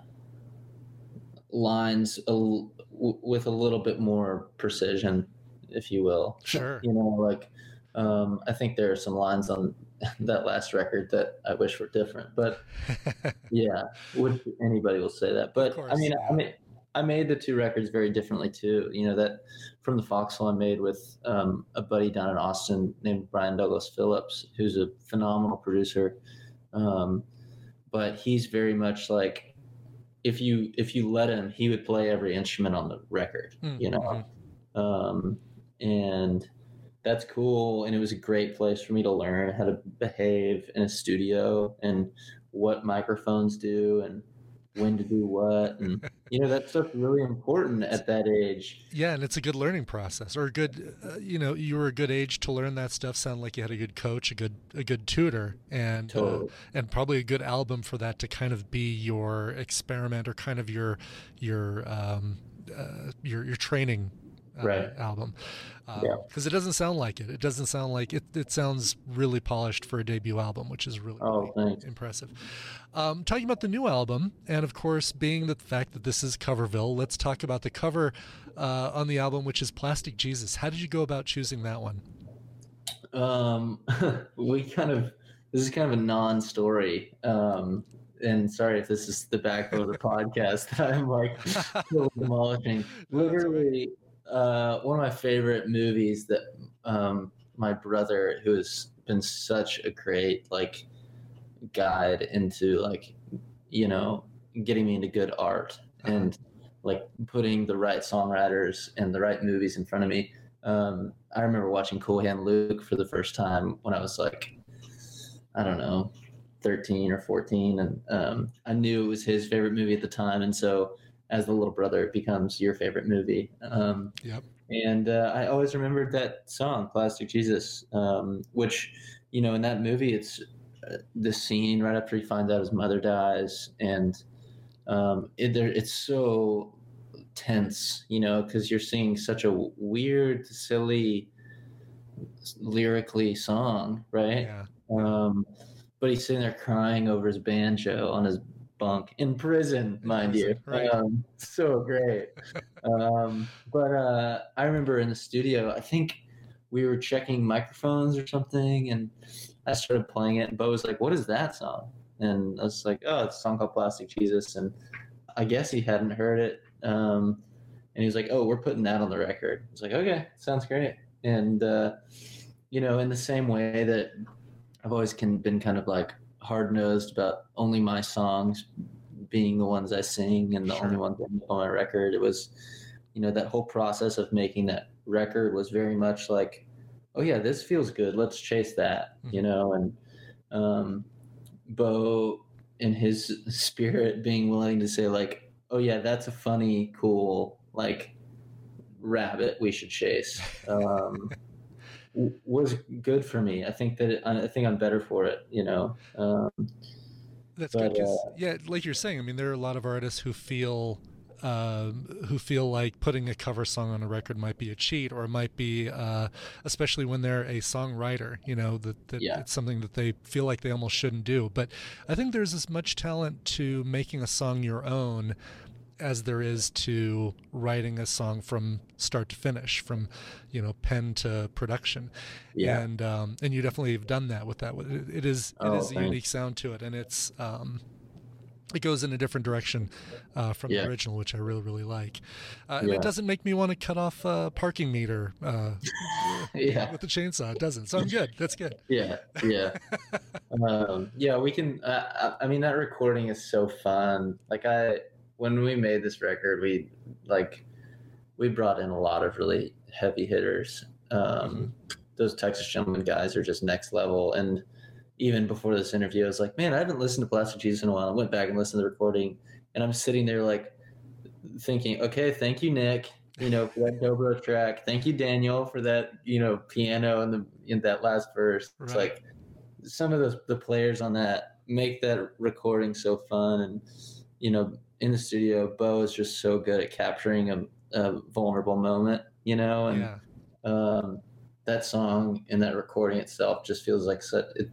lines a l- w- with a little bit more precision, if you will. Sure. You know, like um, I think there are some lines on that last record that I wish were different, but yeah, would anybody will say that. But I course, mean, yeah. I mean, I made the two records very differently too. You know, that from the Foxhole I made with um, a buddy down in Austin named Brian Douglas Phillips, who's a phenomenal producer. Um, but he's very much like, if you if you let him, he would play every instrument on the record. Mm, You know, um, and that's cool. And it was a great place for me to learn how to behave in a studio and what microphones do and when to do what, and you know that stuff's really important at that age. Yeah, and it's a good learning process, or a good, uh, you know, you were a good age to learn that stuff. Sound like you had a good coach, a good, a good tutor, and uh, Totally. and probably a good album for that to kind of be your experiment or kind of your, your, um, uh, your, your training. Uh, Right. album, Yeah. because it doesn't sound like it. It doesn't sound like it. It sounds really polished for a debut album, which is really, Oh, really thanks. impressive. Um, talking about the new album, and of course, being the fact that this is Coverville, let's talk about the cover uh, on the album, which is Plastic Jesus. How did you go about choosing that one? Um, we kind of this is kind of a non-story. Um, and sorry if this is the backbone of the podcast that I'm like still demolishing. No, that's all right. Literally, uh, one of my favorite movies that um, my brother, who has been such a great like guide into like you know getting me into good art and like putting the right songwriters and the right movies in front of me. Um, I remember watching Cool Hand Luke for the first time when I was like, I don't know, thirteen or fourteen. And um, I knew it was his favorite movie at the time. And so as the little brother, it becomes your favorite movie. Um, Yep. and uh, I always remembered that song, Plastic Jesus, um, which, you know, in that movie, it's uh, the scene right after he finds out his mother dies. And um, it, there, it's so tense, you know, because you're seeing such a weird, silly lyrically song, right? Yeah. Um, but he's sitting there crying over his banjo on his bunk in prison, In mind prison, you. right. Um, so great. um, but uh, I remember in the studio, I think we were checking microphones or something, and I started playing it, and Bo was like, "What is that song?" And I was like, "Oh, it's a song called Plastic Jesus." And I guess he hadn't heard it. Um, and he was like, "Oh, we're putting that on the record." I was like, "Okay, sounds great." And, uh, you know, in the same way that I've always can, been kind of like hard-nosed about only my songs being the ones I sing and the Sure. only ones on my record, it was, you know, that whole process of making that record was very much like, oh yeah, this feels good, let's chase that, Mhm. you know. And um, Bo, in his spirit, being willing to say like, oh yeah, that's a funny, cool, like rabbit we should chase, um, w- was good for me. I think that it, I think I'm better for it, you know. Um, That's But, good 'cause, uh, yeah, like you're saying, I mean, there are a lot of artists who feel um, who feel like putting a cover song on a record might be a cheat, or it might be, uh, especially when they're a songwriter, you know, that, that Yeah. it's something that they feel like they almost shouldn't do. But I think there's as much talent to making a song your own as there is to writing a song from start to finish, from, you know, pen to production. Yeah. And um, and you definitely have done that with that. It, it is it Oh, is a thanks. unique sound to it, and it's um, it goes in a different direction uh, from Yeah. the original, which I really really like. Uh, and Yeah. it doesn't make me want to cut off a parking meter uh, Yeah. with the chainsaw. It doesn't. So I'm good. That's good. Yeah, yeah, um, yeah. We can. Uh, I I mean, that recording is so fun. Like I, when we made this record, we like we brought in a lot of really heavy hitters. Um, Those Texas Gentlemen guys are just next level. And even before this interview, I was like, man, I haven't listened to Plastic Jesus in a while. I went back and listened to the recording, and I'm sitting there like thinking, okay, thank you, Nick, you know, for that dobro track. Thank you, Daniel, for that, you know, piano in the in that last verse. It's Right. like some of those the players on that make that recording so fun. And you know, in the studio, Bo is just so good at capturing a, a vulnerable moment, you know. And Yeah. um, that song and that recording itself just feels like such it,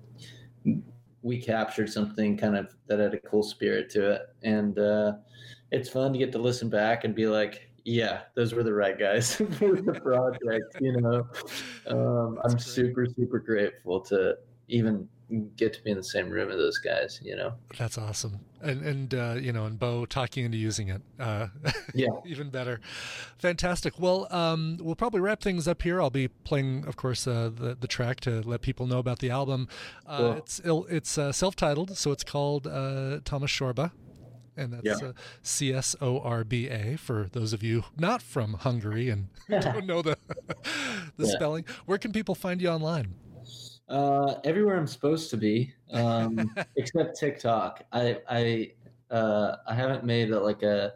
we captured something kind of that had a cool spirit to it. And uh, it's fun to get to listen back and be like, yeah, those were the right guys for the project, you know. Um, I'm great. super, super grateful to even get to be in the same room as those guys, you know. That's awesome. And, and uh, you know, and Bo talking into using it. Uh, Yeah. even better. Fantastic. Well, um, we'll probably wrap things up here. I'll be playing, of course, uh, the, the track to let people know about the album. Uh, Cool. It's il- it's uh, self-titled, so it's called uh, Thomas Shorba. And that's Yeah. uh, C S O R B A for those of you not from Hungary and don't know the, the Yeah. spelling. Where can people find you online? Uh, everywhere I'm supposed to be, um, except TikTok. I I uh, I haven't made a, like a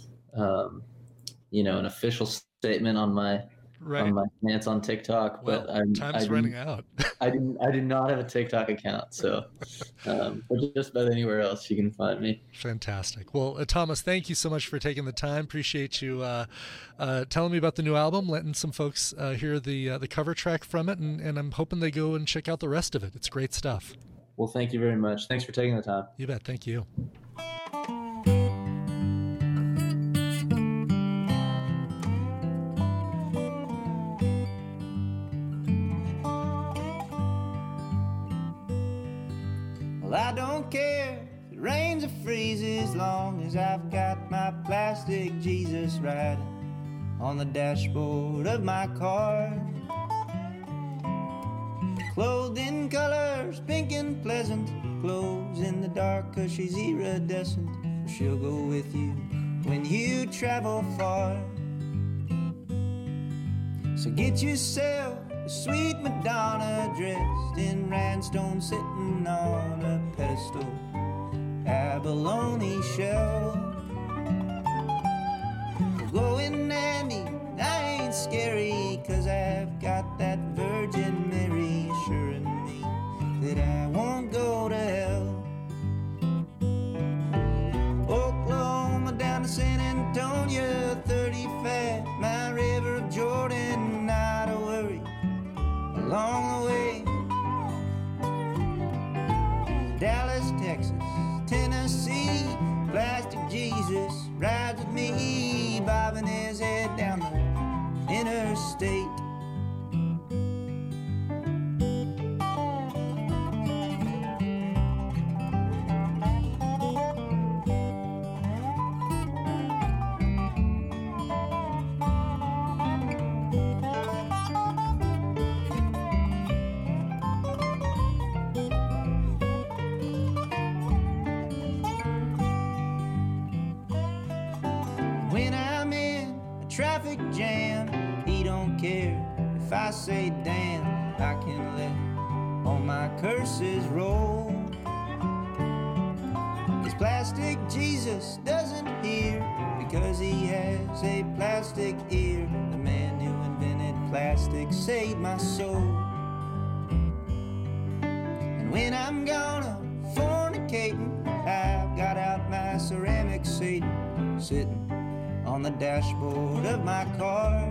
um, you know, an official statement on my Right. on my stance on TikTok, Well, but I'm, time's I do- running out. I do I do not have a TikTok account, so um, but just about anywhere else you can find me. Fantastic. Well, uh, Thomas, thank you so much for taking the time. Appreciate you uh, uh, telling me about the new album, letting some folks uh, hear the uh, the cover track from it, and, and I'm hoping they go and check out the rest of it. It's great stuff. Well, thank you very much. Thanks for taking the time. You bet. Thank you. Well, I don't care if it rains or freezes, as long as I've got my plastic Jesus riding on the dashboard of my car. Clothed in colors, pink and pleasant, glows in the dark 'cause she's iridescent. She'll go with you when you travel far. So get yourself a sweet Madonna dressed in rhinestone, sitting on a pedestal, abalone shell. Glowing Andy, I ain't scary, 'cause I've got that Virgin Mary assuring me that I won't go to hell. Oklahoma down to San Antonio, thirty-five, my river of Jordan, not a worry. rides with me, bobbing his head down the interstate. When I'm in a traffic jam, he don't care if I say damn. I can let all my curses roll. Cause plastic Jesus doesn't hear, because he has a plastic ear. The man who invented plastic saved my soul. And when I'm gonna fornicating, I've got out my ceramic Satan, sitting on the dashboard of my car.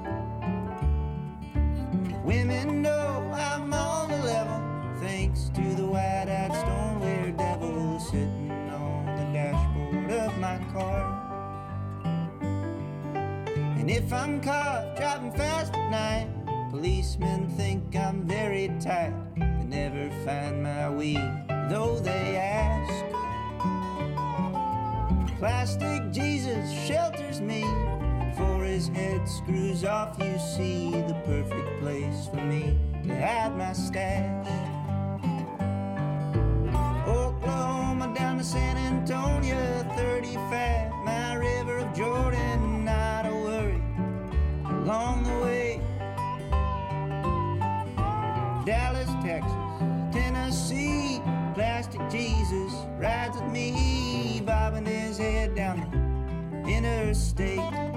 Women know I'm on the level, thanks to the wide-eyed stoneware devil sitting on the dashboard of my car. And if I'm caught driving fast at night, policemen think I'm very tight. They never find my weed, though they ask. Plastic Jesus shelters me, for his head screws off, you see, the perfect place for me to hide my stash. Oklahoma down to San Antonio, thirty-five, my river of Jordan, not a worry along the way. Dallas, Texas, Tennessee, plastic Jesus rides with me, bobbing his head down the interstate.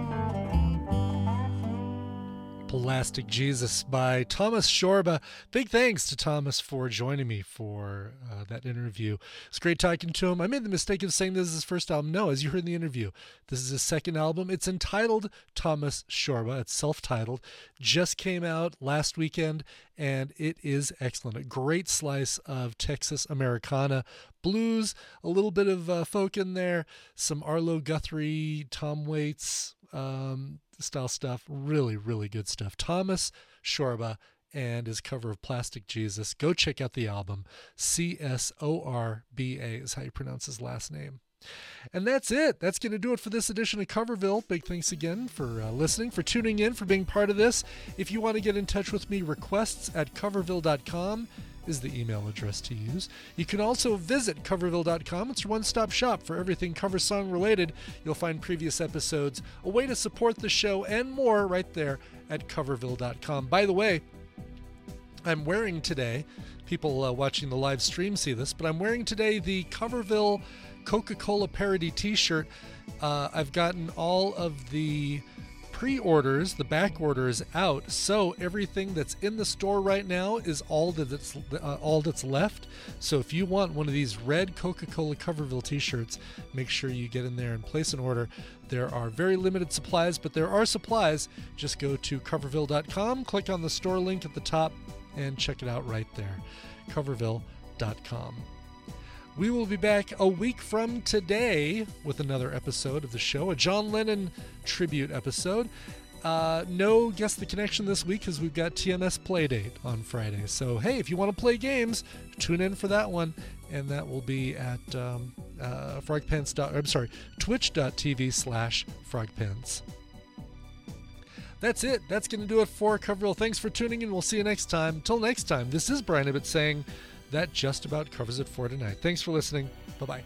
Plastic Jesus by Thomas Shorba. Big thanks to Thomas for joining me for uh, that interview. It's great talking to him. I made the mistake of saying this is his first album. No, as you heard in the interview, this is his second album. It's entitled Thomas Shorba. It's self-titled. Just came out last weekend, and it is excellent. A great slice of Texas Americana blues, a little bit of uh, folk in there, some Arlo Guthrie, Tom Waits, um, style stuff. Really, really good stuff. Thomas Shorba and his cover of Plastic Jesus. Go check out the album. C S O R B A is how you pronounce his last name. And that's it. That's going to do it for this edition of Coverville. Big thanks again for uh, listening, for tuning in, for being part of this. If you want to get in touch with me, requests at coverville dot com is the email address to use. You can also visit coverville dot com. It's your one-stop shop for everything cover song related. You'll find previous episodes, a way to support the show, and more right there at coverville dot com. By the way, I'm wearing today, people uh, watching the live stream see this, but I'm wearing today the Coverville Coca-Cola parody t-shirt. Uh, I've gotten all of the pre-orders, the back orders out, so everything that's in the store right now is all that's uh, all that's left. So if you want one of these red Coca-Cola Coverville t-shirts, make sure you get in there and place an order. There are very limited supplies, but there are supplies. Just go to coverville dot com, click on the store link at the top, and check it out right there. coverville dot com. We will be back a week from today with another episode of the show, a John Lennon tribute episode. Uh, no Guess the Connection this week because we've got T M S Playdate on Friday. So, hey, if you want to play games, tune in for that one. And that will be at um, uh, frogpants. I'm sorry, twitch.tv slash frogpants. That's it. That's going to do it for Coverville. Thanks for tuning in. We'll see you next time. Until next time, this is Brian Ibbott saying that just about covers it for tonight. Thanks for listening. Bye-bye.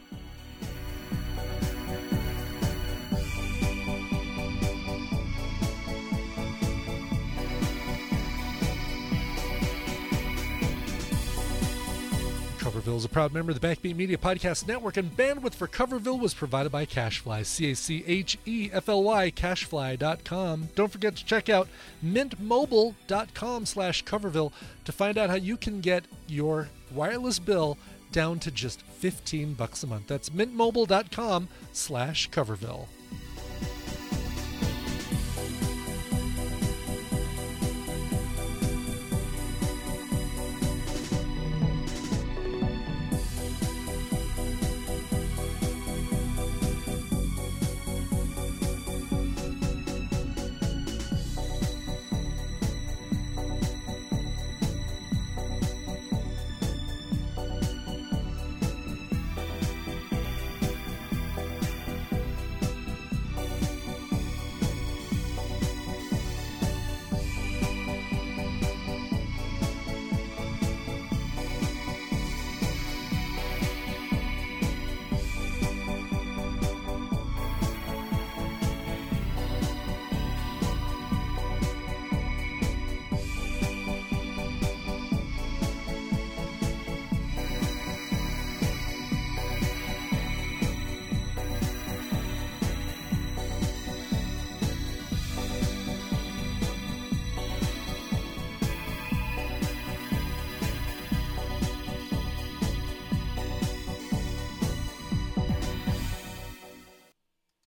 Coverville is a proud member of the Backbeat Media Podcast Network, and bandwidth for Coverville was provided by Cashfly, C A C H E F L Y, cashfly dot com. Don't forget to check out mintmobile dot com slash Coverville to find out how you can get your wireless bill down to just fifteen bucks a month. That's mintmobile dot com slash Coverville.